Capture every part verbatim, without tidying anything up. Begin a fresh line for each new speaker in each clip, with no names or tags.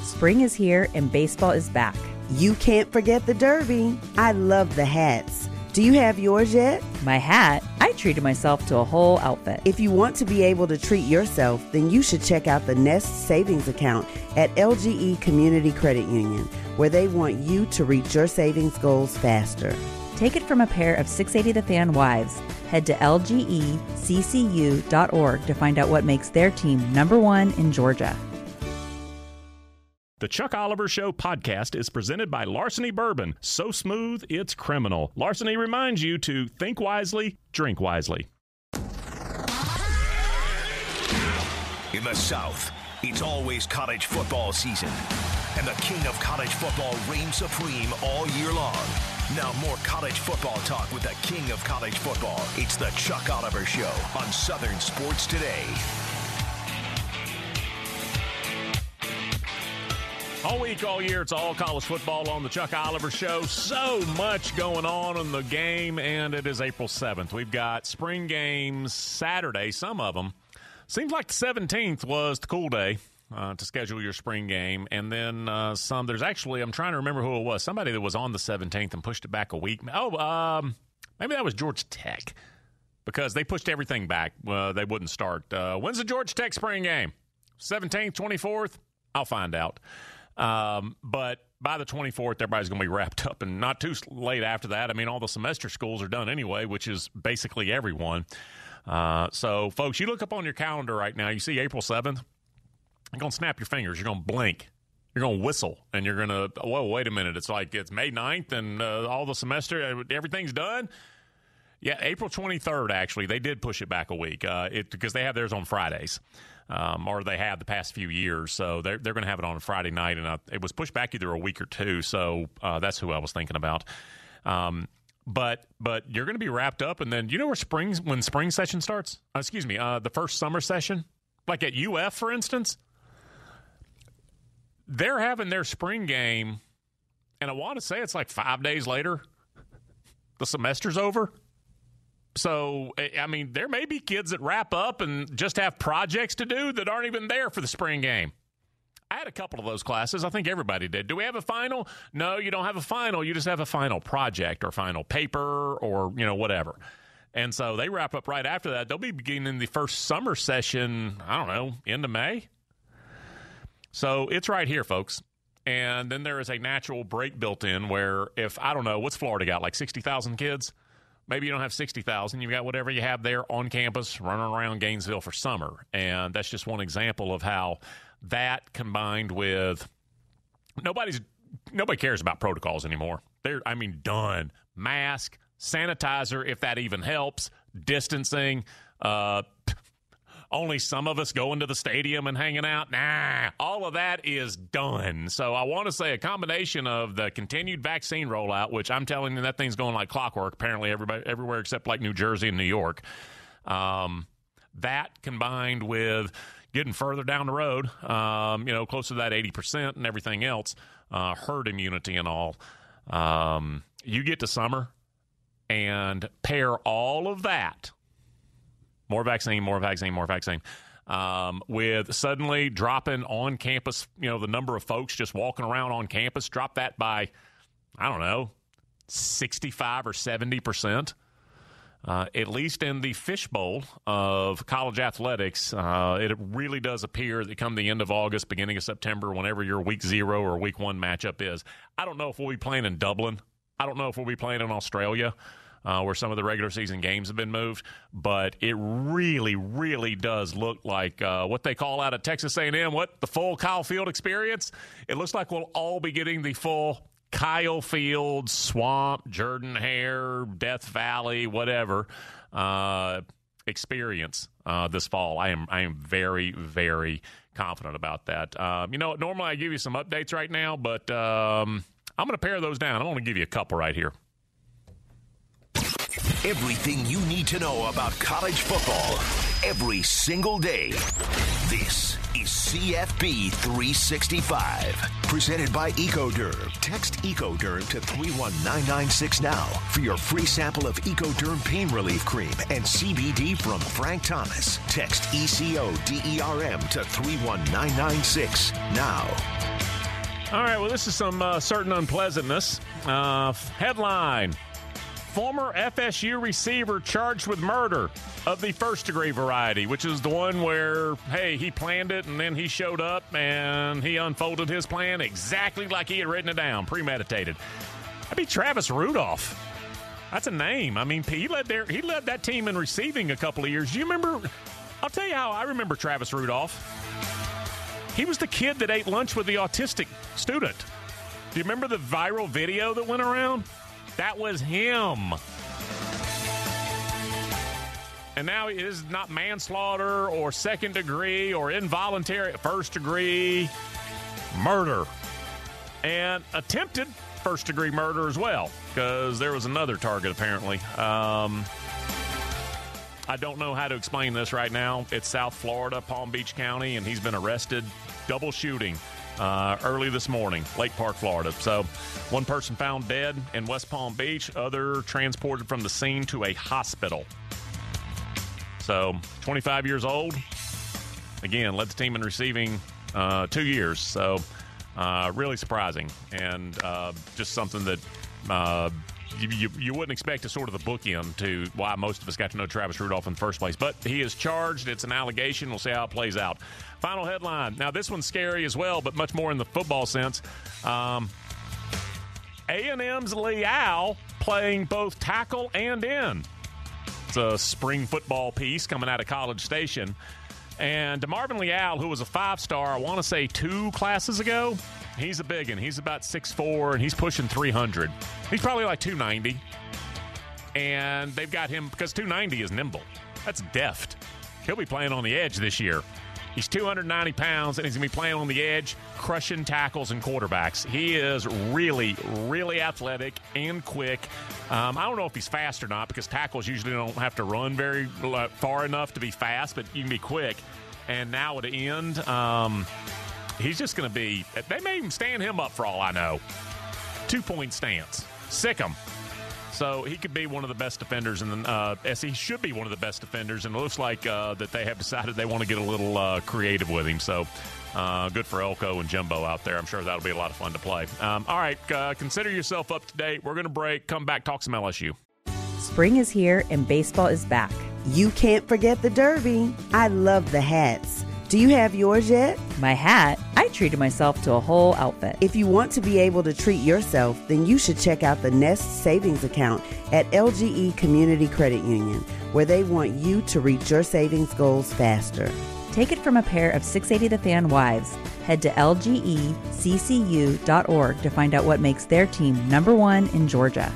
Spring is here and baseball is back.
You can't forget the Derby. I love the hats. Do you have yours yet?
My hat? I treated myself to a whole outfit.
If you want to be able to treat yourself, then you should check out the Nest Savings Account at L G E Community Credit Union, where they want you to reach your savings goals faster.
Take it from a pair of six eighty The Fan wives. Head to L G E C C U dot org to find out what makes their team number one in Georgia.
The Chuck Oliver Show podcast is presented by Larceny Bourbon. So smooth, it's criminal. Larceny reminds you to think wisely, drink wisely.
In the South, it's always college football season, and the king of college football reigns supreme all year long. Now more college football talk with the king of college football. It's the Chuck Oliver Show on Southern Sports Today.
All week, all year, it's all college football on the Chuck Oliver Show. So much going on in the game, and it is April seventh. We've got spring games Saturday, some of them. Seems like the seventeenth was the cool day uh, to schedule your spring game. And then uh, some, there's actually, I'm trying to remember who it was, somebody that was on the seventeenth and pushed it back a week. Oh, um, maybe that was Georgia Tech, because they pushed everything back. Uh, they wouldn't start. Uh, when's the Georgia Tech spring game? seventeenth, twenty-fourth? I'll find out. Um, but by the twenty-fourth, everybody's going to be wrapped up, and not too late after that. I mean, all the semester schools are done anyway, which is basically everyone. Uh, so, folks, you look up on your calendar right now, you see April seventh, you're going to snap your fingers, you're going to blink, you're going to whistle, and you're going to, whoa, wait a minute, it's like it's May ninth, and uh, all the semester, everything's done? Yeah, April twenty-third, actually, they did push it back a week uh, it, because they have theirs on Fridays. Um, or they have the past few years, so they're, they're going to have it on a Friday night, and uh, it was pushed back either a week or two, so uh, that's who I was thinking about. Um, but but you're going to be wrapped up, and then you know where spring when spring session starts? Uh, excuse me, uh, the first summer session, like at U F, for instance, they're having their spring game, and I want to say it's like five days later, the semester's over. So, I mean, there may be kids that wrap up and just have projects to do that aren't even there for the spring game. I had a couple of those classes. I think everybody did. Do we have a final? No, you don't have a final. You just have a final project or final paper or, you know, whatever. And so they wrap up right after that. They'll be beginning the first summer session, I don't know, end of May. So it's right here, folks. And then there is a natural break built in where if, I don't know, what's Florida got, like sixty thousand kids? Maybe you don't have sixty thousand. You've got whatever you have there on campus running around Gainesville for summer. And that's just one example of how that combined with nobody's nobody cares about protocols anymore. They're, I mean, done. Mask, sanitizer, if that even helps, distancing, uh, only some of us going to the stadium and hanging out. Nah, all of that is done. So I want to say a combination of the continued vaccine rollout, which I'm telling you that thing's going like clockwork, apparently everybody, everywhere except like New Jersey and New York. Um, that combined with getting further down the road, um, you know, closer to that eighty percent and everything else, uh, herd immunity and all. Um, you get to summer and pair all of that, more vaccine, more vaccine, more vaccine, um, with suddenly dropping on campus, you know, the number of folks just walking around on campus, drop that by, I don't know, sixty-five or seventy percent. Uh, at least in the fishbowl of college athletics, uh, it really does appear that come the end of August, beginning of September, whenever your week zero or week one matchup is. I don't know if we'll be playing in Dublin. I don't know if we'll be playing in Australia, uh, where some of the regular season games have been moved. But it really, really does look like uh, what they call out at Texas A and M, what, the full Kyle Field experience? It looks like we'll all be getting the full Kyle Field, Swamp, Jordan-Hare, Death Valley, whatever uh, experience uh, this fall. I am I am very, very confident about that. Um, you know, normally I give you some updates right now, but um, I'm going to pare those down. I'm going to give you a couple right here.
Everything you need to know about college football every single day. This is C F B three sixty-five. Presented by EcoDerm. Text EcoDerm to three one nine nine six now for your free sample of EcoDerm Pain Relief Cream and C B D from Frank Thomas. Text E C O D E R M to three one nine nine six now.
All right, well, this is some uh, certain unpleasantness. Uh, headline, former F S U receiver charged with murder of the first-degree variety, which is the one where, hey, he planned it, and then he showed up, and he unfolded his plan exactly like he had written it down, premeditated. That'd be Travis Rudolph. That's a name. I mean, he led their, he led that team in receiving a couple of years. Do you remember? I'll tell you how I remember Travis Rudolph. He was the kid that ate lunch with the autistic student. Do you remember the viral video that went around? That was him. And now it is not manslaughter or second degree or involuntary first degree murder. And attempted first degree murder as well, because there was another target apparently. Um, I don't know how to explain this right now. It's South Florida, Palm Beach County, and he's been arrested. Double shooting uh, early this morning, Lake Park, Florida. So one person found dead in West Palm Beach, other transported from the scene to a hospital. So twenty-five years old. Again, led the team in receiving uh, two years. So uh, really surprising, and uh, just something that uh, you, you, you wouldn't expect as sort of the bookend to why most of us got to know Travis Rudolph in the first place. But he is charged. It's an allegation. We'll see how it plays out. Final headline. Now, this one's scary as well, but much more in the football sense. Um, A and M's Leal playing both tackle and end. It's a spring football piece coming out of College Station. And DeMarvin Leal, who was a five-star, I want to say two classes ago, he's a big one. He's about six foot four, and he's pushing three hundred. He's probably like two ninety. And they've got him, because two ninety is nimble. That's deft. He'll be playing on the edge this year. He's two hundred ninety pounds, and he's going to be playing on the edge, crushing tackles and quarterbacks. He is really, really athletic and quick. Um, I don't know if he's fast or not, because tackles usually don't have to run very far enough to be fast, but you can be quick. And now at the end, um, he's just going to be – they may even stand him up for all I know. Two-point stance. Sick him. So he could be one of the best defenders, and uh, he should be one of the best defenders. And it looks like uh, that they have decided they want to get a little uh, creative with him. So uh, good for Elko and Jimbo out there. I'm sure that'll be a lot of fun to play. Um, all right, uh, consider yourself up to date. We're going to break. Come back, talk some L S U.
Spring is here and baseball is back.
You can't forget the Derby. I love the hats. Do you have yours yet?
My hat? I treated myself to a whole outfit.
If you want to be able to treat yourself, then you should check out the Nest Savings Account at L G E Community Credit Union, where they want you to reach your savings goals faster.
Take it from a pair of six eighty The Fan wives. Head to L G E C C U dot org to find out what makes their team number one in Georgia.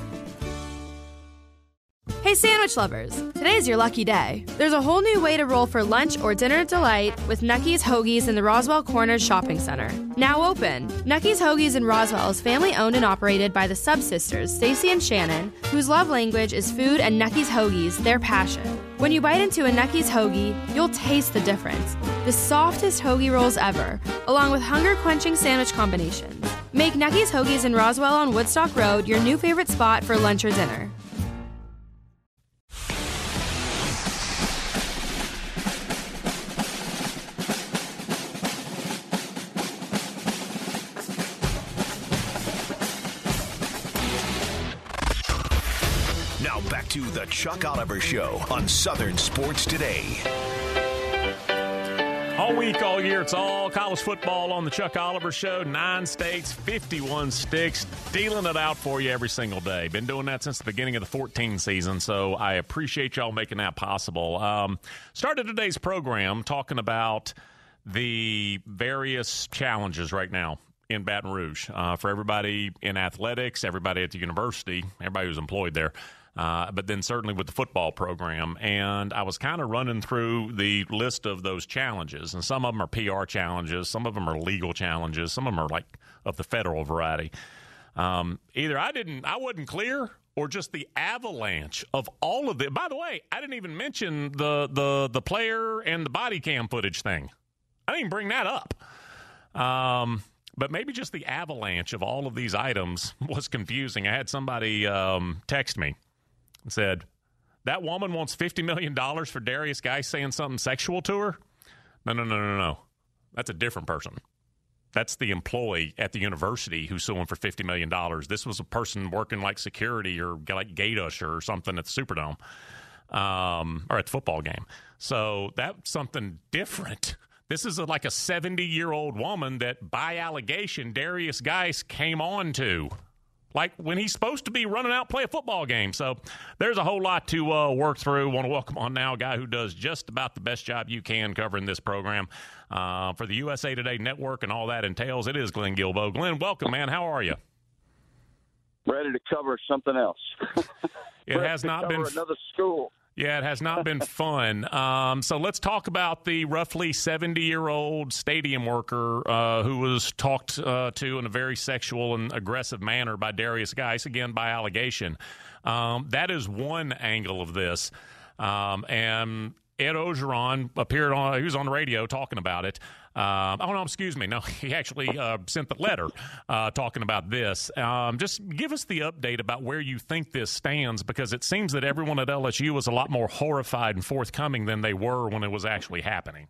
Hey sandwich lovers, today's your lucky day. There's a whole new way to roll for lunch or dinner delight with Nucky's Hoagies in the Roswell Corners Shopping Center. Now open. Nucky's Hoagies in Roswell is family owned and operated by the Sub-Sisters, Stacy and Shannon, whose love language is food, and Nucky's Hoagies, their passion. When you bite into a Nucky's Hoagie, you'll taste the difference. The softest hoagie rolls ever, along with hunger-quenching sandwich combinations. Make Nucky's Hoagies in Roswell on Woodstock Road your new favorite spot for lunch or dinner.
Back to the Chuck Oliver Show on Southern Sports Today.
All week, all year, it's all college football on the Chuck Oliver Show. Nine states, fifty-one sticks, dealing it out for you every single day. Been doing that since the beginning of the fourteen season, so I appreciate y'all making that possible. Um, started today's program talking about the various challenges right now in Baton Rouge uh, for everybody in athletics, everybody at the university, everybody who's employed there. Uh, but then certainly with the football program. And I was kind of running through the list of those challenges. And some of them are P R challenges. Some of them are legal challenges. Some of them are like of the federal variety. Um, either I didn't, I wasn't clear, or just the avalanche of all of it. By the way, I didn't even mention the, the, the player and the body cam footage thing. I didn't even bring that up. Um, But maybe just the avalanche of all of these items was confusing. I had somebody um, text me and said, that woman wants fifty million dollars for Darius Guice saying something sexual to her? No, no, no, no, no. That's a different person. That's the employee at the university who's suing for fifty million dollars. This was a person working like security or like gate usher or something at the Superdome um, or at the football game. So that's something different. This is a, like a seventy-year-old woman that, by allegation, Darius Geis came on to, like when he's supposed to be running out play a football game. So there's a whole lot to uh, work through. Want to welcome on now a guy who does just about the best job you can covering this program uh, for the U S A Today Network and all that entails. It is Glenn Guilbeau. Glenn, welcome, man. How are you?
Ready to cover something else.
It has not been
another school.
Yeah, it has not been fun. Um, so let's talk about the roughly seventy-year-old stadium worker uh, who was talked uh, to in a very sexual and aggressive manner by Darius Geis, again, by allegation. Um, that is one angle of this. Um, and Ed Ogeron appeared on, he was on the radio talking about it. Um, oh, no, excuse me. No, he actually uh, sent the letter uh, talking about this. Um, just give us the update about where you think this stands, because it seems that everyone at L S U was a lot more horrified and forthcoming than they were when it was actually happening.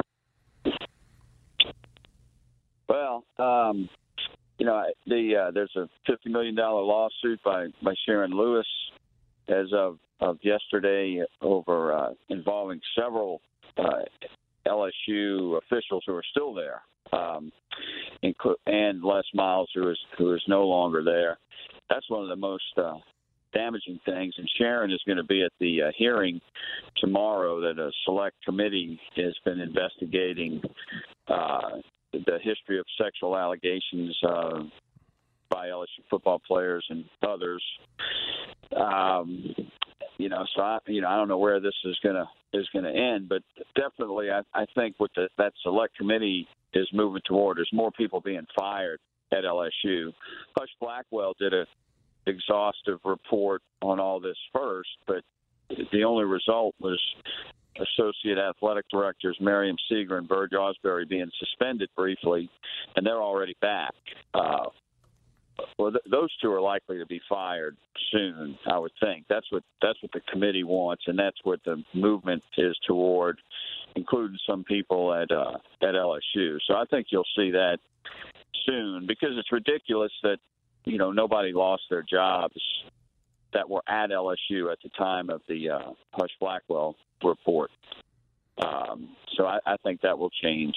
Well, um, you know, the uh, there's a fifty million dollars lawsuit by, by Sharon Lewis as of, of yesterday over uh, involving several uh L S U officials who are still there, um, and Les Miles, who is who is no longer there. That's one of the most uh, damaging things. And Sharon is going to be at the uh, hearing tomorrow that a select committee has been investigating uh, the history of sexual allegations uh, by L S U football players and others. Um, you know, so I, you know, I don't know where this is gonna is gonna end, but definitely, I, I think what the, that select committee is moving toward is more people being fired at L S U. Hush Blackwell did a exhaustive report on all this first, but the only result was Associate Athletic Directors Miriam Seeger and Burge Osbury being suspended briefly, and they're already back. Uh, Well, th- those two are likely to be fired soon, I would think. That's what that's what the committee wants, and that's what the movement is toward, including some people at uh, at L S U. So I think you'll see that soon, because it's ridiculous that, you know, nobody lost their jobs that were at L S U at the time of the uh, Hush Blackwell report. Um, so I, I think that will change.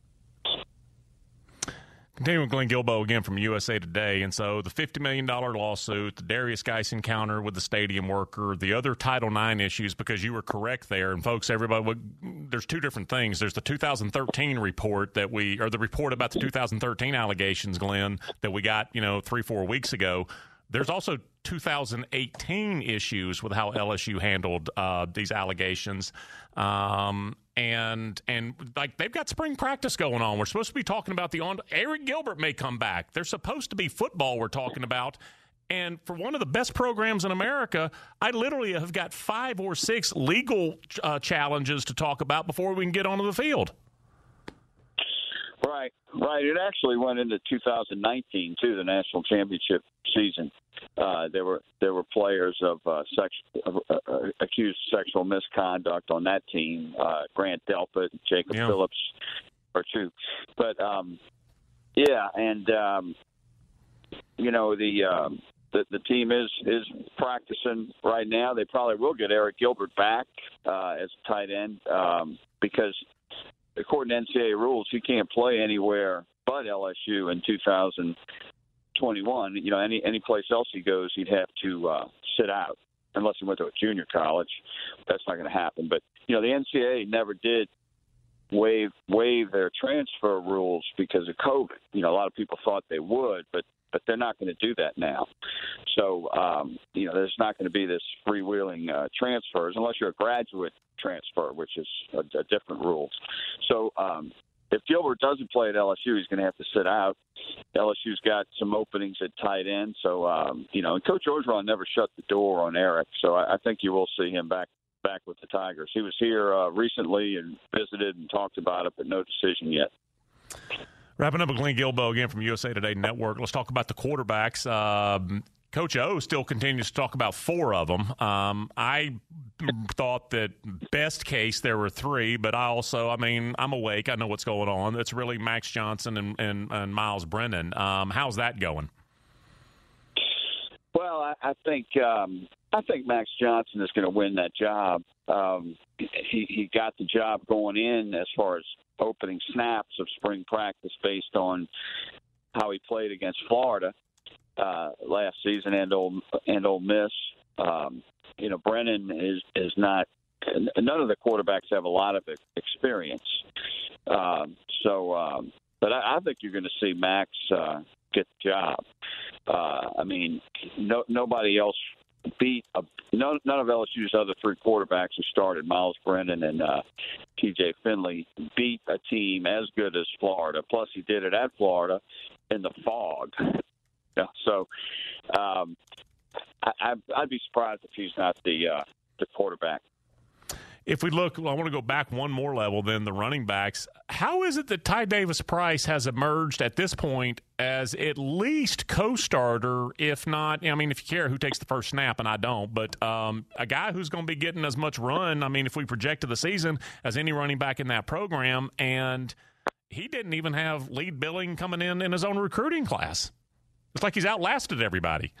Continuing with Glenn Guilbeau again from U S A Today. And so the fifty million dollars lawsuit, the Darius Geis encounter with the stadium worker, the other Title nine issues, because you were correct there. And, folks, everybody, there's two different things. There's the two thousand thirteen report that we, or the report about the two thousand thirteen allegations, Glenn, that we got, you know, three, four weeks ago. There's also two thousand eighteen issues with how L S U handled uh, these allegations. Um, and, and like, they've got spring practice going on. We're supposed to be talking about the on. Eric Gilbert may come back. There's supposed to be football we're talking about. And for one of the best programs in America, I literally have got five or six legal uh, challenges to talk about before we can get onto the field.
Right, right. It actually went into two thousand nineteen too, the national championship season. Uh, there were there were players of uh, sex, uh, uh, accused sexual misconduct on that team. Uh, Grant Delpit, Jacob
yeah.
Phillips, or two. But um, yeah, and um, you know the, um, the the team is is practicing right now. They probably will get Eric Gilbert back uh, as a tight end um, because, according to N C double A rules, he can't play anywhere but L S U in two thousand twenty-one. You know, any any place else he goes, he'd have to uh, sit out unless he went to a junior college. That's not going to happen. But you know, the N C double A never did waive waive their transfer rules because of COVID. You know, a lot of people thought they would, but but they're not going to do that now. So um, you know, there's not going to be this freewheeling uh, transfers unless you're a graduate transfer, which is a, a different rule. So um, if Gilbert doesn't play at L S U, he's going to have to sit out. L S U's got some openings at tight end. So, um, you know, and Coach Orgeron never shut the door on Eric. So I, I think you will see him back back with the Tigers. He was here uh, recently and visited and talked about it, but no decision yet.
Wrapping up with Glenn Guilbeau again from U S A Today Network. Let's talk about the quarterbacks. Um, Coach O still continues to talk about four of them. Um, I thought that best case there were three, but I also, I mean, I'm awake. I know what's going on. It's really Max Johnson and, and, and Myles Brennan. Um, how's that going?
Well, I, I think um, I think Max Johnson is going to win that job. Um, he, he got the job going in as far as opening snaps of spring practice based on how he played against Florida uh, last season and Ole, and Ole Miss. Um, you know, Brennan is, is not – none of the quarterbacks have a lot of experience. Um, so, um, but I, I think you're going to see Max uh, get the job. Uh, I mean, no, nobody else beat a, no, none of L S U's other three quarterbacks who started, Myles Brennan and uh, T J Finley, beat a team as good as Florida. Plus, he did it at Florida in the fog. Yeah, so um, I, I'd, I'd be surprised if he's not the uh, the quarterback.
If we look, well, I want to go back one more level than the running backs. How is it that Ty Davis-Price has emerged at this point as at least co-starter, if not, I mean, if you care who takes the first snap, and I don't, but um, a guy who's going to be getting as much run, I mean, if we project to the season, as any running back in that program, and he didn't even have lead billing coming in in his own recruiting class. It's like he's outlasted everybody.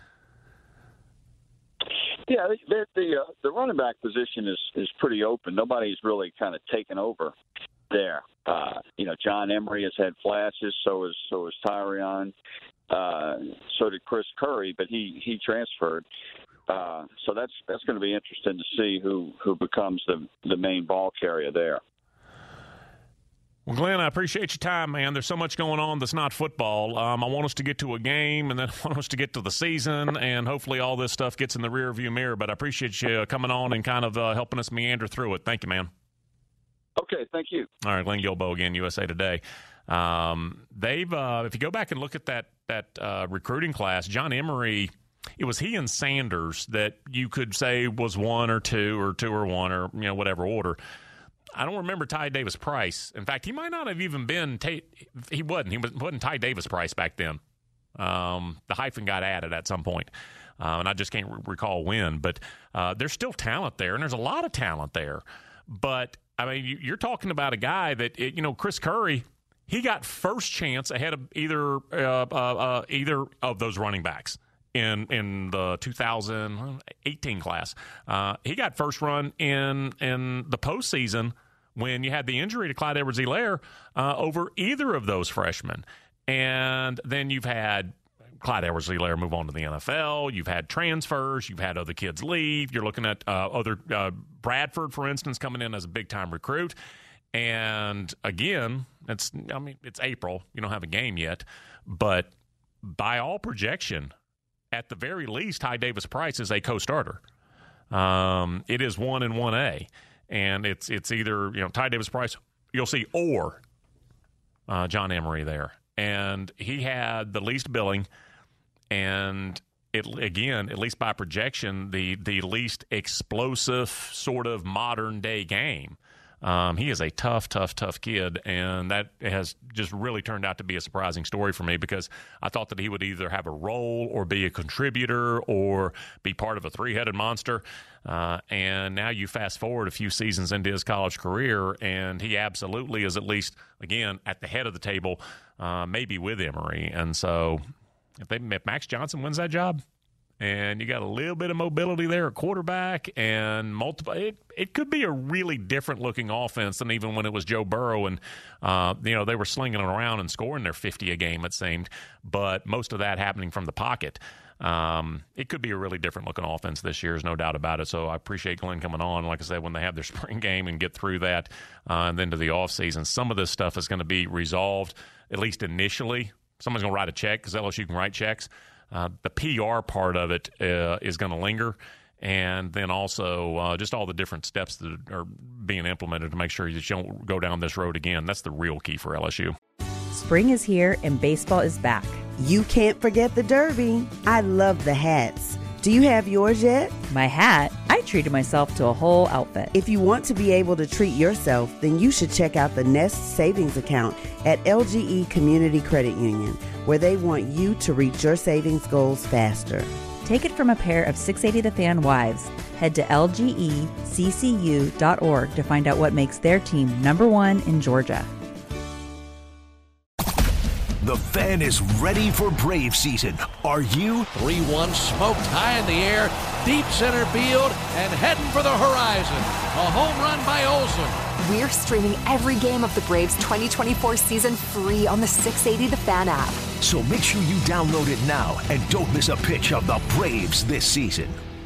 Yeah, the the, uh, the running back position is, is pretty open. Nobody's really kind of taken over there. Uh, you know, John Emery has had flashes. So is so is Tyrion. Uh, so did Chris Curry, but he he transferred. Uh, so that's that's going to be interesting to see who, who becomes the the main ball carrier there.
Well, Glenn, I appreciate your time, man. There's so much going on that's not football. Um, I want us to get to a game, and then I want us to get to the season, and hopefully all this stuff gets in the rearview mirror. But I appreciate you coming on and kind of uh, helping us meander through it. Thank you, man.
Okay, thank you.
All right, Glenn Guilbeau again, U S A Today. Um, they've, uh, if you go back and look at that that uh, recruiting class, John Emery, it was he and Sanders that you could say was one or two or two or one or you know whatever order. I don't remember Ty Davis-Price. In fact, he might not have even been Tate. He wasn't. He wasn't Ty Davis-Price back then. Um, the hyphen got added at some point, uh, and I just can't re- recall when. But uh, there's still talent there, and there's a lot of talent there. But, I mean, you, you're talking about a guy that, it, you know, Chris Curry, he got first chance ahead of either uh, uh, uh, either of those running backs. In in the two thousand eighteen class, uh, he got first run in in the postseason when you had the injury to Clyde Edwards-Helaire uh, over either of those freshmen, and then you've had Clyde Edwards-Helaire move on to the N F L. You've had transfers. You've had other kids leave. You're looking at uh, other uh, Bradford, for instance, coming in as a big time recruit. And again, it's I mean it's April. You don't have a game yet, but by all projection, at the very least, Ty Davis-Price is a co-starter. Um, it is one and one A, and it's it's either you know Ty Davis-Price, you'll see, or uh, John Emery there, and he had the least billing, and it again, at least by projection, the the least explosive sort of modern day game. Um, he is a tough, tough, tough kid, and that has just really turned out to be a surprising story for me because I thought that he would either have a role or be a contributor or be part of a three-headed monster. Uh, and now you fast forward a few seasons into his college career, and he absolutely is at least, again, at the head of the table, uh, maybe with Emery. And so if, they, if Max Johnson wins that job, and you got a little bit of mobility there at quarterback and multiple. It, it could be a really different looking offense than even when it was Joe Burrow and, uh, you know, they were slinging it around and scoring their fifty a game, it seemed. But most of that happening from the pocket. Um, it could be a really different looking offense this year, there's no doubt about it. So I appreciate Glenn coming on, like I said, when they have their spring game and get through that uh, and then to the offseason. Some of this stuff is going to be resolved, at least initially. Someone's going to write a check because L S U can write checks. Uh, the P R part of it uh, is going to linger, and then also uh, just all the different steps that are being implemented to make sure that you don't go down this road again. That's the real key for L S U.
Spring is here and baseball is back.
You can't forget the Derby. I love the hats. Do you have yours yet?
My hat? I treated myself to a whole outfit.
If you want to be able to treat yourself, then you should check out the Nest Savings Account at L G E Community Credit Union, where they want you to reach your savings goals faster.
Take it from a pair of six eighty The Fan wives. Head to L G E C C U dot org to find out what makes their team number one in Georgia.
The Fan is ready for Brave season. Are you?
three one smoked high in the air, deep center field, and heading for the horizon. A home run by Olsen.
We're streaming every game of the Braves twenty twenty-four season free on the six eighty The Fan app.
So make sure you download it now and don't miss a pitch of the Braves this season.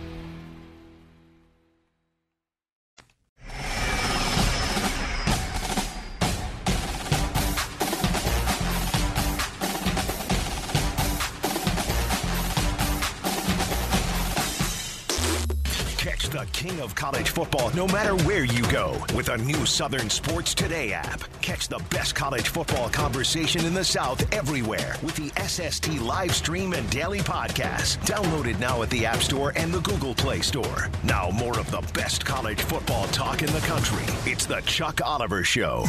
Catch the king of college football no matter where you go with a new Southern Sports Today app. Catch the best college football conversation in the South everywhere with the S S T live stream and daily podcast. Download it now at the App Store and the Google Play Store. Now more of the best college football talk in the country. It's the Chuck Oliver Show.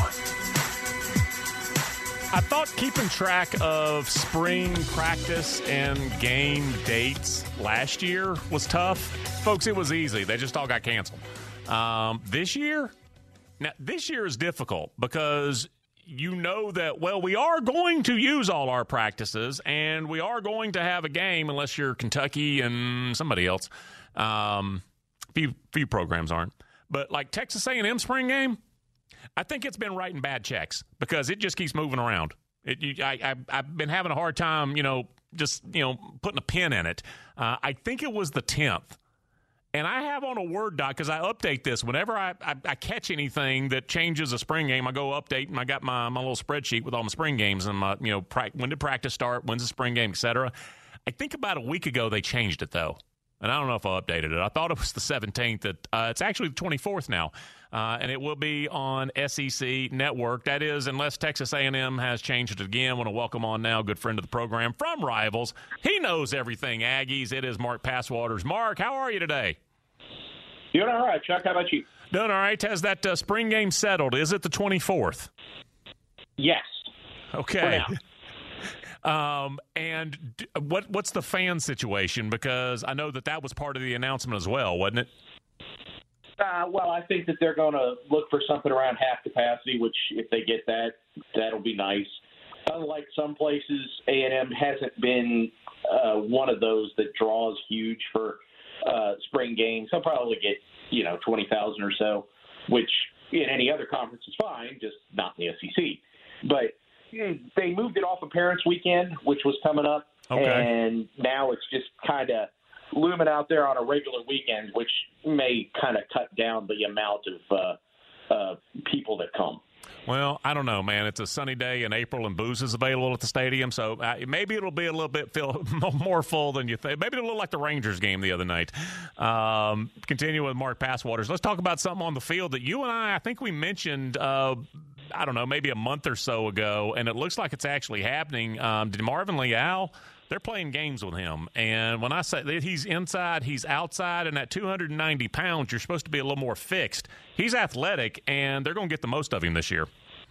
I thought keeping track of spring practice and game dates last year was tough. Folks, it was easy. They just all got canceled. Um, this year, now this year is difficult because you know that, well, we are going to use all our practices and we are going to have a game unless you're Kentucky and somebody else. Um, few, few programs aren't. But like Texas A and M spring game, I think it's been writing bad checks because it just keeps moving around. It, you, I, I, I've been having a hard time, you know, just, you know, putting a pin in it. Uh, I think it was the tenth. And I have on a Word doc because I update this. Whenever I, I, I catch anything that changes a spring game, I go update, and I got my, my little spreadsheet with all my spring games and my, you know, pra- when did practice start, when's the spring game, et cetera. I think about a week ago they changed it, though. And I don't know if I updated it. I thought it was the seventeenth. That, uh, it's actually the twenty-fourth now. Uh, and it will be on S E C Network. That is, unless Texas A and M has changed it again. I want to welcome on now, good friend of the program from Rivals. He knows everything Aggies. It is Mark Passwaters. Mark, how are you today?
Doing all right, Chuck. How about you?
Doing all right. Has that uh, spring game settled? Is it the twenty-fourth?
Yes.
Okay. Um, and d- what what's the fan situation? Because I know that that was part of the announcement as well, wasn't it?
Uh, well, I think that they're going to look for something around half capacity, which if they get that, that'll be nice. Unlike some places, A and M hasn't been uh, one of those that draws huge for uh, spring games. They'll probably get, you know, twenty thousand or so, which in any other conference is fine, just not in the S E C. But they moved it off of Parents Weekend, which was coming up,
okay.
And now it's just kind of looming out there on a regular weekend, which may kind of cut down the amount of uh, uh, people that come.
Well, I don't know, man. It's a sunny day in April, and booze is available at the stadium, so uh, maybe it'll be a little bit feel, more full than you think. Maybe it'll look like the Rangers game the other night. Um, continue with Mark Passwaters. Let's talk about something on the field that you and I, I think we mentioned, uh, I don't know, maybe a month or so ago, and it looks like it's actually happening. Um, did Marvin Leal, they're playing games with him, and when I say that he's inside, he's outside, and at two hundred ninety pounds, you're supposed to be a little more fixed. He's athletic, and they're going to get the most of him this year.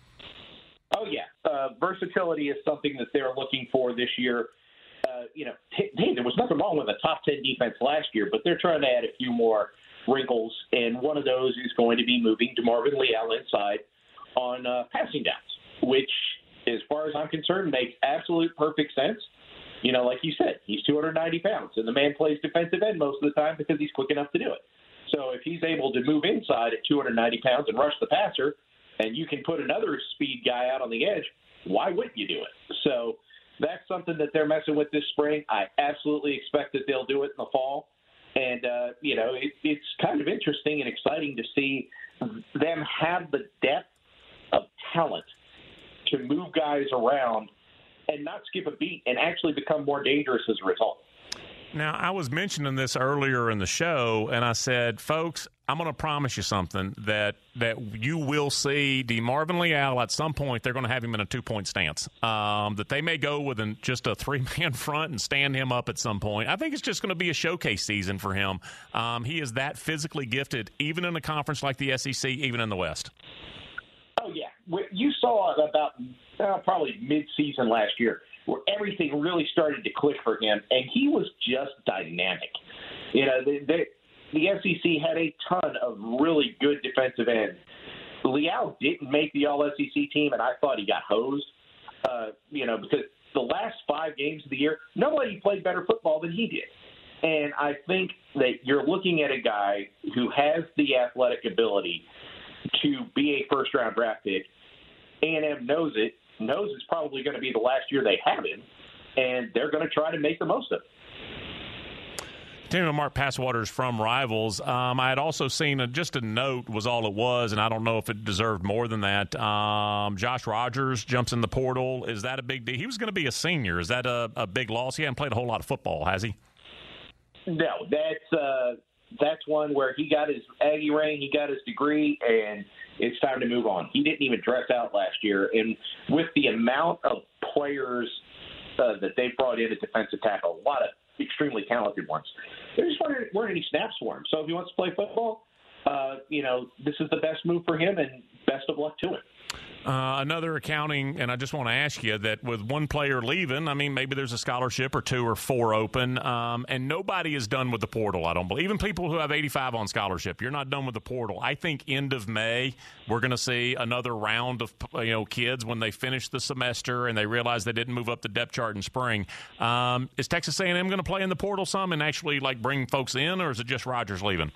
Oh, yeah. Uh, versatility is something that they're looking for this year. Uh, you know, t- hey, there was nothing wrong with a top ten defense last year, but they're trying to add a few more wrinkles, and one of those is going to be moving DeMarvin Leal inside on uh, passing downs, which, as far as I'm concerned, makes absolute perfect sense. You know, like you said, he's two hundred ninety pounds, and the man plays defensive end most of the time because he's quick enough to do it. So if he's able to move inside at two hundred ninety pounds and rush the passer, and you can put another speed guy out on the edge, why wouldn't you do it? So that's something that they're messing with this spring. I absolutely expect that they'll do it in the fall. And, uh, you know, it, it's kind of interesting and exciting to see them have the depth of talent to move guys around and not skip a beat and actually become more dangerous as a result.
Now, I was mentioning this earlier in the show, and I said, folks, I'm going to promise you something, that that you will see DeMarvin Leal at some point. They're going to have him in a two-point stance, um, that they may go with an, just a three-man front and stand him up at some point. I think it's just going to be a showcase season for him. Um, he is that physically gifted, even in a conference like the S E C, even in the West.
Oh, yeah. You saw about uh, probably mid-season last year where everything really started to click for him, and he was just dynamic. You know, they, they, the S E C had a ton of really good defensive ends. Leal didn't make the All-S E C team, and I thought he got hosed, uh, you know, because the last five games of the year, nobody played better football than he did. And I think that you're looking at a guy who has the athletic ability to be a first-round draft pick. A and M knows it, knows it's probably going to be the last year they have him, and they're going to try to make the most of it.
Team of Mark Passwaters from Rivals. Um, I had also seen a, just a note was all it was, and I don't know if it deserved more than that. Um, Josh Rogers jumps in the portal. Is that a big deal? He was going to be a senior. Is that a, a big loss? He hasn't played a whole lot of football, has he?
No, that's uh, that's one where he got his Aggie ring, he got his degree, and it's time to move on. He didn't even dress out last year, and with the amount of players uh, that they brought in at defensive tackle, a lot of extremely talented ones, there just weren't, weren't any snaps for him. So if he wants to play football, uh, you know, this is the best move for him, and best of luck to him.
Uh, another accounting, and I just want to ask you that with one player leaving, I mean, maybe there's a scholarship or two or four open, um, and nobody is done with the portal, I don't believe. Even people who have eighty-five on scholarship, you're not done with the portal. I think end of May, we're going to see another round of, you know, kids when they finish the semester and they realize they didn't move up the depth chart in spring. Um, is Texas A and M going to play in the portal some and actually, like, bring folks in, or is it just Rogers leaving?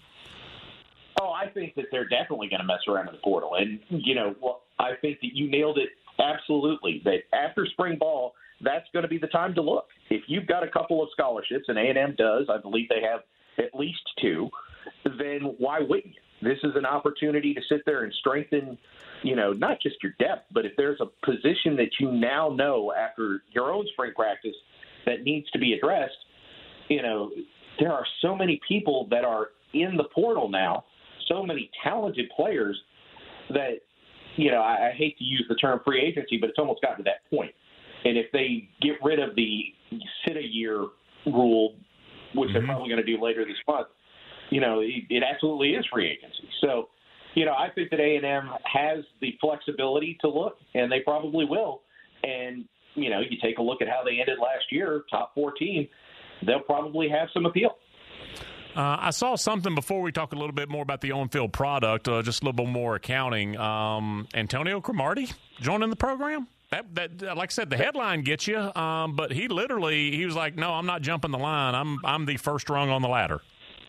Oh, I think that they're definitely going to mess around in the portal. And, you know, well, I think that you nailed it absolutely, that after spring ball, that's going to be the time to look. If you've got a couple of scholarships, and A and M does, I believe they have at least two, then why wouldn't you? This is an opportunity to sit there and strengthen, you know, not just your depth, but if there's a position that you now know after your own spring practice that needs to be addressed, you know, there are so many people that are in the portal now, so many talented players that, you know, I, I hate to use the term free agency, but it's almost gotten to that point. And if they get rid of the sit-a-year rule, which mm-hmm. they're probably going to do later this month, you know, it, it absolutely is free agency. So, you know, I think that A and M has the flexibility to look, and they probably will. And, you know, you take a look at how they ended last year, top four team, they'll probably have some appeal.
Uh, I saw something before we talk a little bit more about the on-field product, uh, just a little bit more accounting. Um, Antonio Cromartie joining the program. That, that, like I said, the headline gets you, um, but he literally he was like, "No, I'm not jumping the line. I'm I'm the first rung on the ladder."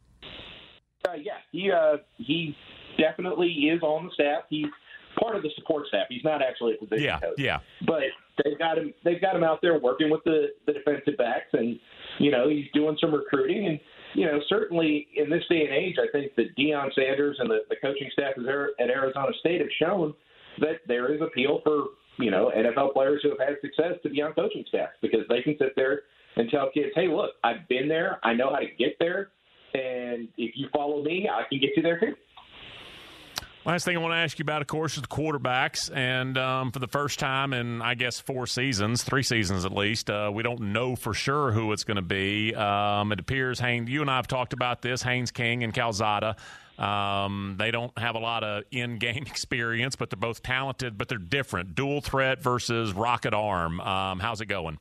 Uh, yeah, he uh, he definitely is on the staff. He's part of the support staff. He's not actually a position
yeah,
coach.
Yeah,
but they've got him. They've got him out there working with the, the defensive backs, and you know he's doing some recruiting and. You know, certainly in this day and age, I think that Deion Sanders and the, the coaching staff at Arizona State have shown that there is appeal for, you know, N F L players who have had success to be on coaching staff because they can sit there and tell kids, hey, look, I've been there. I know how to get there. And if you follow me, I can get you there too.
Last thing I want to ask you about, of course, is the quarterbacks. And um, for the first time in, I guess, four seasons, three seasons at least, uh, we don't know for sure who it's going to be. Um, it appears, Haynes, you and I have talked about this, Haynes King and Calzada. Um, they don't have a lot of in-game experience, but they're both talented, but they're different. Dual threat versus rocket arm. Um, how's it going?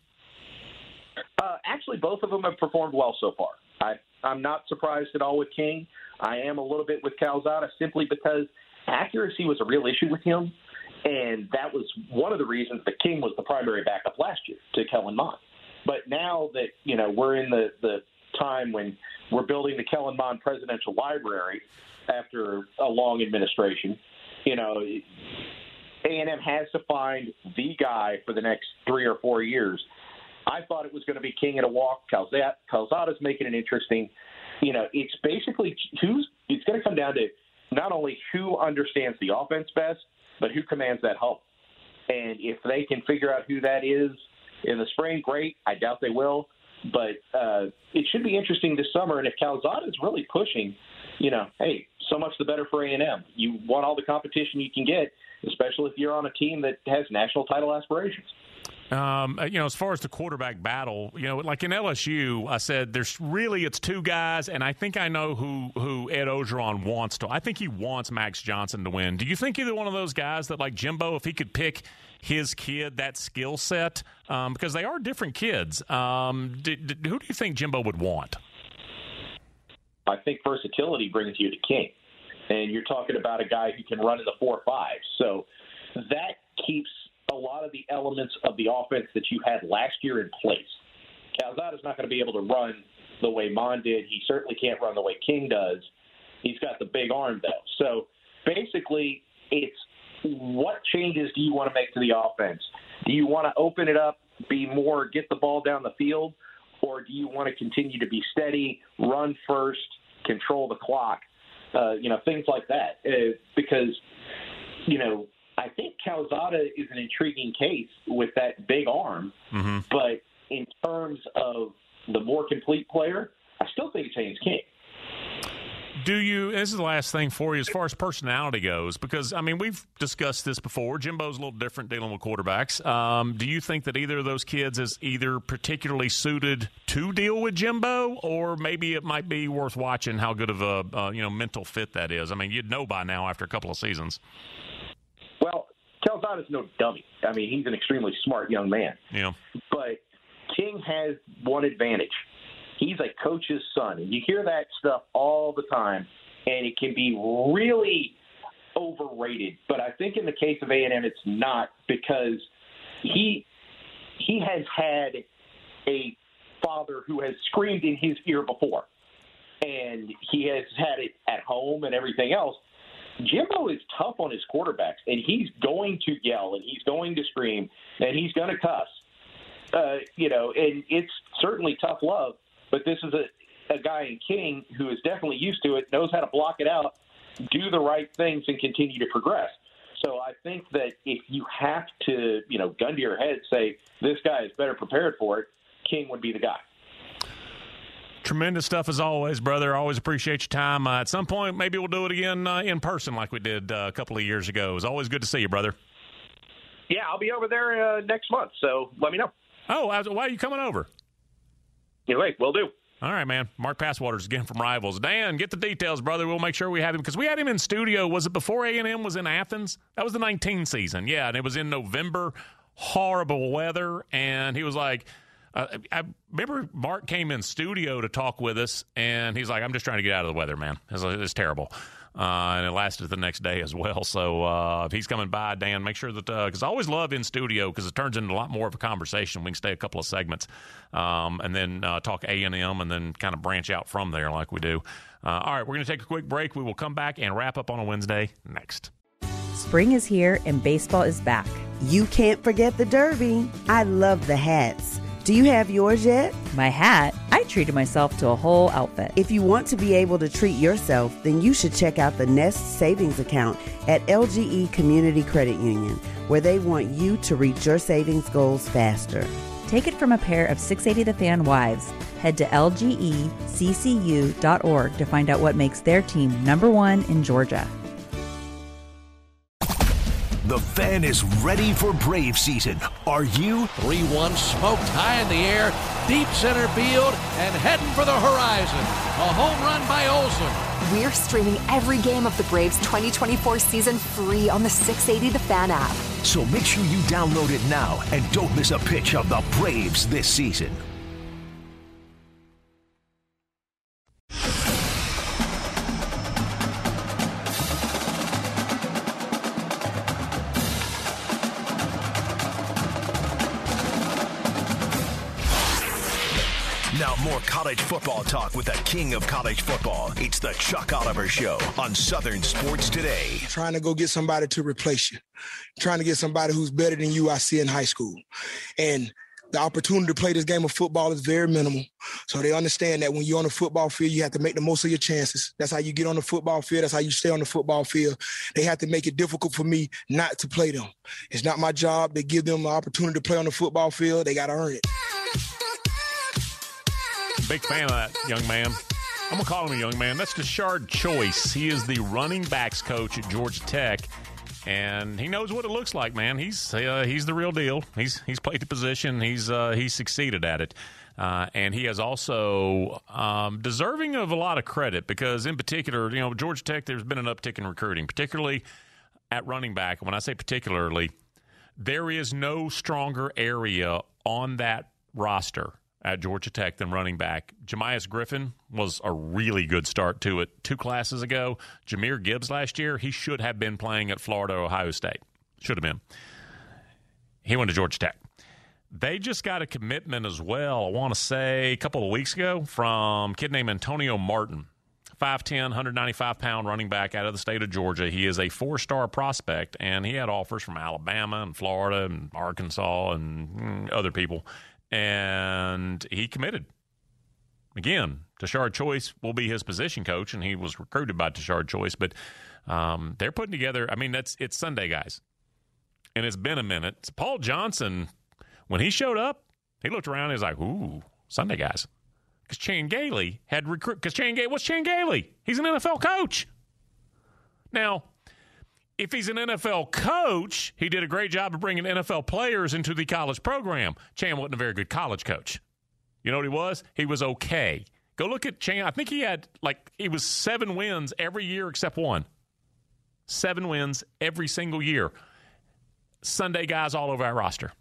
Uh, actually, both of them have performed well so far. I, I'm not surprised at all with King. I am a little bit with Calzada simply because accuracy was a real issue with him, and that was one of the reasons that King was the primary backup last year to Kellen Mond. But now that, you know, we're in the, the time when we're building the Kellen Mond Presidential Library after a long administration, you know, A and M has to find the guy for the next three or four years. I thought it was going to be King at a walk. Calzada, Calzada's making it interesting. You know, it's basically who's – it's going to come down to not only who understands the offense best, but who commands that help. And if they can figure out who that is in the spring, great. I doubt they will. But uh, it should be interesting this summer. And if Calzada is really pushing, you know, hey, so much the better for A and M. You want all the competition you can get, especially if you're on a team that has national title aspirations.
Um, you know, as far as the quarterback battle, you know, like in L S U, I said there's really it's two guys, and I think I know who, who Ed Orgeron wants to. I think he wants Max Johnson to win. Do you think either one of those guys that, like Jimbo, if he could pick his kid, that skill set, um, because they are different kids, um, did, did, who do you think Jimbo would want?
I think versatility brings you to King, and you're talking about a guy who can run in the four five. So that keeps a lot of the elements of the offense that you had last year in place. Calzada's not going to be able to run the way Mon did. He certainly can't run the way King does. He's got the big arm, though. So basically, it's what changes do you want to make to the offense? Do you want to open it up, be more, get the ball down the field, or do you want to continue to be steady, run first, control the clock, uh, you know, things like that? Uh, because, you know, I think Calzada is an intriguing case with that big arm, mm-hmm. but in terms of the more complete player, I still think it's Haynes King.
Do you, this is the last thing for you, as far as personality goes, because, I mean, we've discussed this before. Jimbo's a little different dealing with quarterbacks. Um, do you think that either of those kids is either particularly suited to deal with Jimbo, or maybe it might be worth watching how good of a, uh, you know, mental fit that is? I mean, you'd know by now after a couple of seasons.
Well, Calzada's no dummy. I mean, he's an extremely smart young man.
Yeah.
But King has one advantage. He's a coach's son. And you hear that stuff all the time, and it can be really overrated. But I think in the case of A and M, it's not, because he he has had a father who has screamed in his ear before, and he has had it at home and everything else. Jimbo is tough on his quarterbacks, and he's going to yell, and he's going to scream, and he's going to cuss. Uh, you know, and it's certainly tough love, but this is a, a guy in King who is definitely used to it, knows how to block it out, do the right things, and continue to progress. So I think that if you have to, you know, gun to your head, say, this guy is better prepared for it, King would be the guy.
Tremendous stuff as always, brother. Always appreciate your time. Uh, at some point, maybe we'll do it again uh, in person like we did uh, a couple of years ago. It was always good to see you, brother.
Yeah, I'll be over there uh, next month, so let me know.
Oh, why are you coming over?
Anyway, will do.
All right, man. Mark Passwaters again from Rivals. Dan, get the details, brother. We'll make sure we have him, because we had him in studio. Was it before A and M was in Athens? That was the nineteen season. Yeah, and it was in November. Horrible weather, and he was like, Uh, I remember Mark came in studio to talk with us, and he's like, I'm just trying to get out of the weather, man. It's, it's terrible. Uh, and it lasted the next day as well. So uh, if he's coming by, Dan, make sure that, because uh, I always love in studio because it turns into a lot more of a conversation. We can stay a couple of segments um, and then uh, talk A and M and then kind of branch out from there like we do. Uh, all right, we're going to take a quick break. We will come back and wrap up on a Wednesday next.
Spring is here and baseball is back.
You can't forget the Derby. I love the hats. Do you have yours yet?
My hat? I treated myself to a whole outfit.
If you want to be able to treat yourself, then you should check out the Nest Savings Account at L G E Community Credit Union, where they want you to reach your savings goals faster.
Take it from a pair of six eighty The Fan wives. Head to L G E C C U dot org to find out what makes their team number one in Georgia.
The Fan is ready for Brave season. Are you?
three one smoked high in the air, deep center field, and heading for the horizon. A home run by Olsen.
We're streaming every game of the Braves twenty twenty-four season free on the six eighty The Fan app.
So make sure you download it now and don't miss a pitch of the Braves this season. Now more college football talk with the king of college football. It's the Chuck Oliver Show on Southern Sports Today.
Trying to go get somebody to replace you. Trying to get somebody who's better than you I see in high school. And the opportunity to play this game of football is very minimal. So they understand that when you're on the football field, you have to make the most of your chances. That's how you get on the football field. That's how you stay on the football field. They have to make it difficult for me not to play them. It's not my job to give them the opportunity to play on the football field. They got to earn it.
big fan of that young man. I'm going to call him a young man. That's Tashard Choice. He is the running backs coach at Georgia Tech, and he knows what it looks like, man. He's uh, he's the real deal. He's he's played the position. He's uh, he's succeeded at it. Uh, and he is also um, deserving of a lot of credit because, in particular, you know, Georgia Tech, there's been an uptick in recruiting, particularly at running back. When I say particularly, there is no stronger area on that roster at Georgia Tech than running back. Jemias Griffin was a really good start to it two classes ago. Jahmyr Gibbs last year, he should have been playing at Florida or Ohio State. Should have been. He went to Georgia Tech. They just got a commitment as well, I want to say, a couple of weeks ago from a kid named Antonio Martin, five ten, one ninety-five pound running back out of the state of Georgia. He is a four-star prospect, and he had offers from Alabama and Florida and Arkansas and other people, and he committed. Again, Tashard Choice will be his position coach, and he was recruited by Tashard Choice, but um, they're putting together, I mean, that's it's Sunday, guys, and it's been a minute. So Paul Johnson, when he showed up, he looked around and he was like, ooh, Sunday guys. Because Chan Gailey had recruit. Because Chan Gailey, what's Chan Gailey? He's an N F L coach. Now, if he's an N F L coach, he did a great job of bringing N F L players into the college program. Chan wasn't a very good college coach. You know what he was? He was okay. Go look at Chan. I think he had, like, he was seven wins every year except one. Seven wins every single year. Sunday guys all over our roster.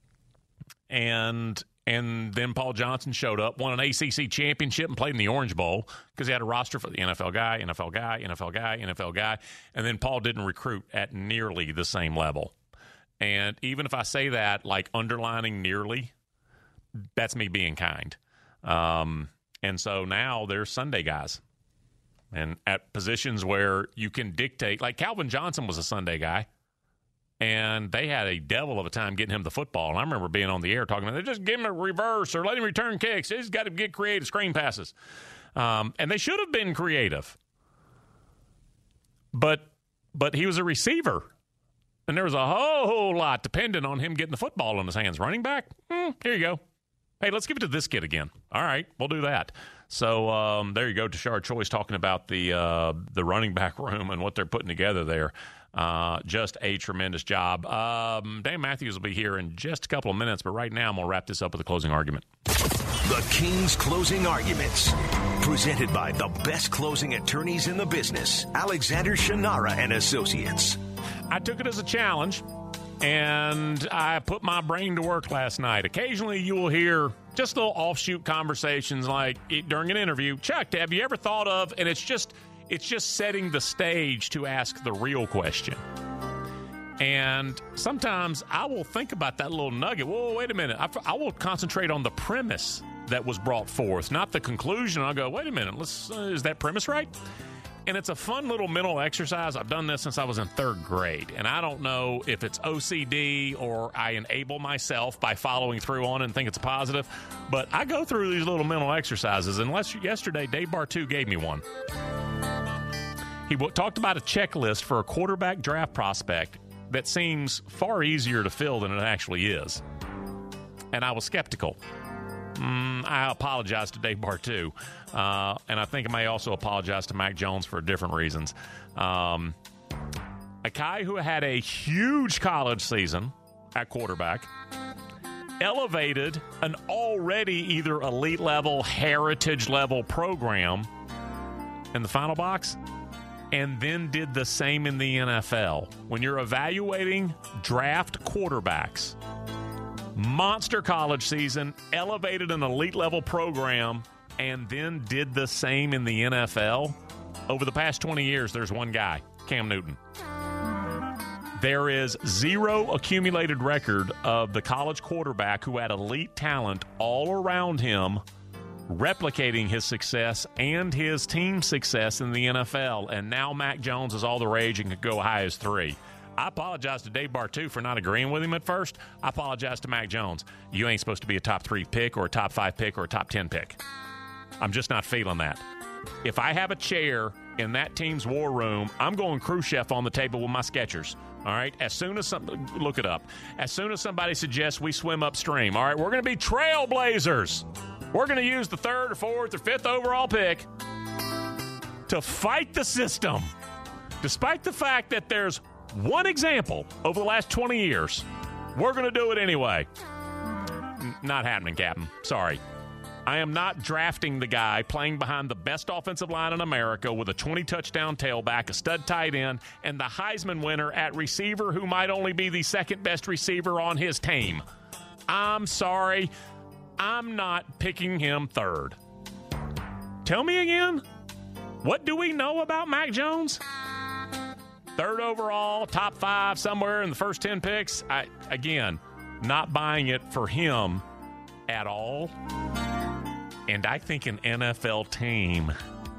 And and then Paul Johnson showed up, won an A C C championship, and played in the Orange Bowl because he had a roster for the N F L guy, N F L guy, N F L guy, N F L guy. And then Paul didn't recruit at nearly the same level. And even if I say that, like underlining nearly, that's me being kind. Um, and so now there's Sunday guys. And at positions where you can dictate, like Calvin Johnson was a Sunday guy. And they had a devil of a time getting him the football. And I remember being on the air talking about, just give him a reverse or let him return kicks. He's got to get creative screen passes. Um, and they should have been creative. But but he was a receiver. And there was a whole lot dependent on him getting the football in his hands. Running back, hmm, here you go. Hey, let's give it to this kid again. All right, we'll do that. So um, there you go, Tashard Choice talking about the uh, the running back room and what they're putting together there. Uh, just a tremendous job. Um, Dan Matthews will be here in just a couple of minutes, but right now I'm going to wrap this up with a closing argument.
The King's Closing Arguments, presented by the best closing attorneys in the business, Alexander Shannara and Associates.
I took it as a challenge, and I put my brain to work last night. Occasionally you will hear just little offshoot conversations like during an interview. Chuck, have you ever thought of, and it's just... It's just setting the stage to ask the real question. And sometimes I will think about that little nugget. Whoa, wait a minute. I, I will concentrate on the premise that was brought forth, not the conclusion. I'll go, wait a minute. Let's, uh, is that premise right? And it's a fun little mental exercise. I've done this since I was in third grade. And I don't know if it's O C D or I enable myself by following through on it and think it's a positive. But I go through these little mental exercises. And yesterday, Dave Bartu gave me one. He talked about a checklist for a quarterback draft prospect that seems far easier to fill than it actually is. And I was skeptical. Mm, I apologize to Dave Bartu. Uh, and I think I may also apologize to Mac Jones for different reasons. Um, a guy who had a huge college season at quarterback elevated an already either elite level, heritage level program in the final box, and then did the same in the N F L. When you're evaluating draft quarterbacks, monster college season, elevated an elite-level program, and then did the same in the N F L. Over the past twenty years, there's one guy, Cam Newton. There is zero accumulated record of the college quarterback who had elite talent all around him replicating his success and his team's success in the N F L. And now Mac Jones is all the rage and could go high as three. I apologize to Dave Bartu for not agreeing with him at first. I apologize to Mac Jones. You ain't supposed to be a top three pick or a top five pick or a top ten pick. I'm just not feeling that. If I have a chair in that team's war room, I'm going Khrushchev on the table with my Skechers. All right? As soon as some, look it up. As soon as somebody suggests we swim upstream, all right, we're going to be trailblazers. We're going to use the third or fourth or fifth overall pick to fight the system, despite the fact that there's one example over the last twenty years. We're going to do it anyway. N- not happening, Captain. Sorry. I am not drafting the guy playing behind the best offensive line in America with a twenty-touchdown tailback, a stud tight end, and the Heisman winner at receiver who might only be the second-best receiver on his team. I'm sorry. I'm not picking him third. Tell me again, what do we know about Mac Jones? Third overall, top five, somewhere in the first ten picks. I, again, not buying it for him at all. And I think an N F L team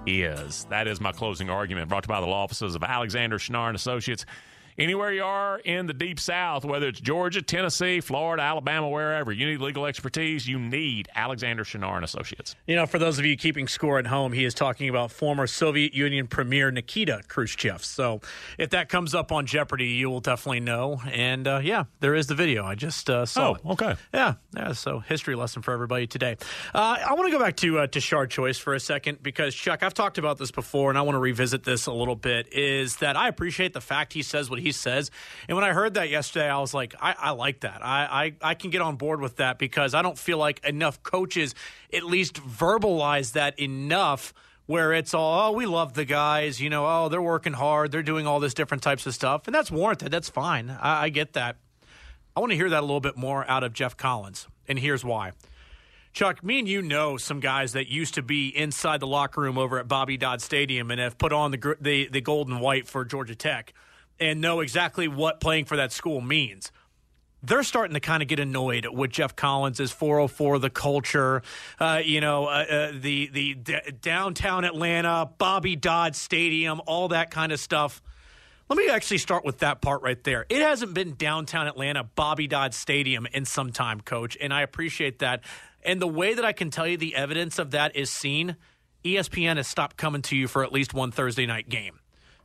is. That is my closing argument, brought to you by the law offices of Alexander Schnarr and Associates. Anywhere you are in the Deep South, whether it's Georgia, Tennessee, Florida, Alabama, wherever, you need legal expertise, you need Alexander Schnarr and Associates.
You know, for those of you keeping score at home, he is talking about former Soviet Union Premier Nikita Khrushchev. So if that comes up on Jeopardy, you will definitely know. And, uh, yeah, there is the video. I just uh, saw
oh,
it.
okay.
Yeah, yeah, so history lesson for everybody today. Uh, I want to go back to uh, Tashard Choice for a second because, Chuck, I've talked about this before, and I want to revisit this a little bit, is that I appreciate the fact he says what he says. And when I heard that yesterday, I was like, I, I like that. I, I, I can get on board with that because I don't feel like enough coaches at least verbalize that enough where it's all, oh, we love the guys, you know, oh, they're working hard, they're doing all this different types of stuff. And that's warranted. That's fine. I, I get that. I want to hear that a little bit more out of Geoff Collins. And here's why. Chuck, me and you know some guys that used to be inside the locker room over at Bobby Dodd Stadium and have put on the the, the gold and white for Georgia Tech and know exactly what playing for that school means. They're starting to kind of get annoyed with Geoff Collins' four oh four, the culture, uh, you know, uh, uh, the the d- downtown Atlanta, Bobby Dodd Stadium, all that kind of stuff. Let me actually start with that part right there. It hasn't been downtown Atlanta, Bobby Dodd Stadium in some time, Coach, and I appreciate that. And the way that I can tell you the evidence of that is seen, E S P N has stopped coming to you for at least one Thursday night game.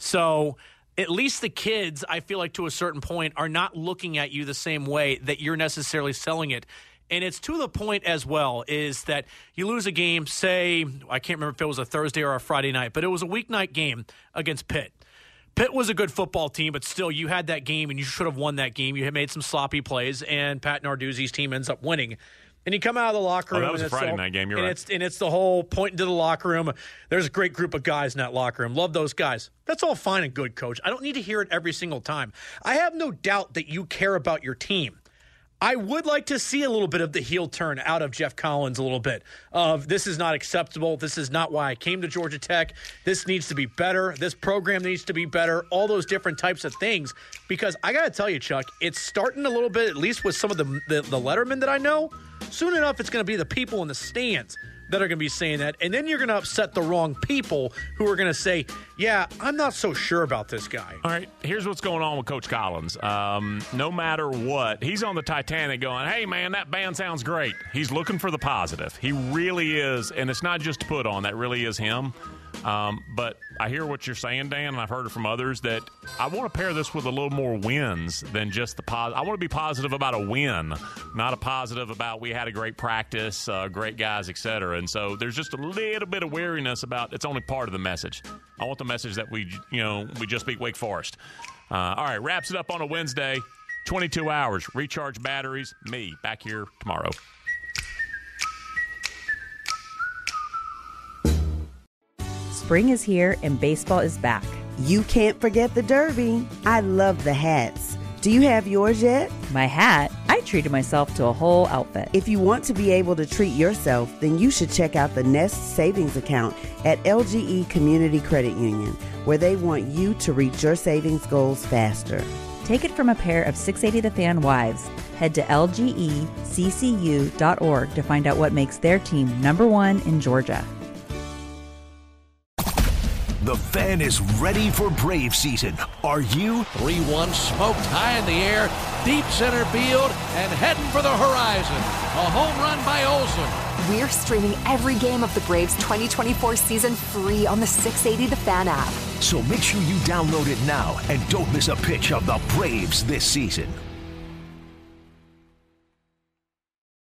So at least the kids, I feel like to a certain point, are not looking at you the same way that you're necessarily selling it. And it's to the point as well is that you lose a game, say, I can't remember if it was a Thursday or a Friday night, but it was a weeknight game against Pitt. Pitt was a good football team, but still you had that game and you should have won that game. You had made some sloppy plays, and Pat Narduzzi's team ends up winning. And you come out of the locker room.
Oh, that was
and
a Friday
all,
night game. You're
and
right.
It's, and it's the whole point into the locker room. There's a great group of guys in that locker room. Love those guys. That's all fine and good, Coach. I don't need to hear it every single time. I have no doubt that you care about your team. I would like to see a little bit of the heel turn out of Geoff Collins a little bit of this is not acceptable. This is not why I came to Georgia Tech. This needs to be better. This program needs to be better. All those different types of things. Because I got to tell you, Chuck, it's starting a little bit, at least with some of the, the, the lettermen that I know. Soon enough, it's going to be the people in the stands that are going to be saying that. And then you're going to upset the wrong people who are going to say, yeah, I'm not so sure about this guy.
All right, here's what's going on with Coach Collins. Um, no matter what, he's on the Titanic going, hey, man, that band sounds great. He's looking for the positive. He really is, and it's not just to put on. That really is him. Um, but I hear what you're saying, Dan, and I've heard it from others, that I want to pair this with a little more wins than just the positive. I want to be positive about a win, not a positive about we had a great practice, uh, great guys, et cetera. And so there's just a little bit of weariness about it's only part of the message. I want the message that we, you know, we just beat Wake Forest. Uh, all right, wraps it up on a Wednesday, twenty-two hours, recharge batteries, me, back here tomorrow.
Spring is here and baseball is back.
You can't forget the Derby. I love the hats. Do you have yours yet?
My hat? I treated myself to a whole outfit.
If you want to be able to treat yourself, then you should check out the Nest Savings Account at L G E Community Credit Union, where they want you to reach your savings goals faster.
Take it from a pair of six eighty The Fan wives. Head to L G E C C U dot org to find out what makes their team number one in Georgia.
The Fan is ready for Brave season. Are you?
three one smoked high in the air, deep center field, and heading for the horizon. A home run by Olsen.
We're streaming every game of the Braves twenty twenty-four season free on the six eighty The Fan app.
So make sure you download it now and don't miss a pitch of the Braves this season.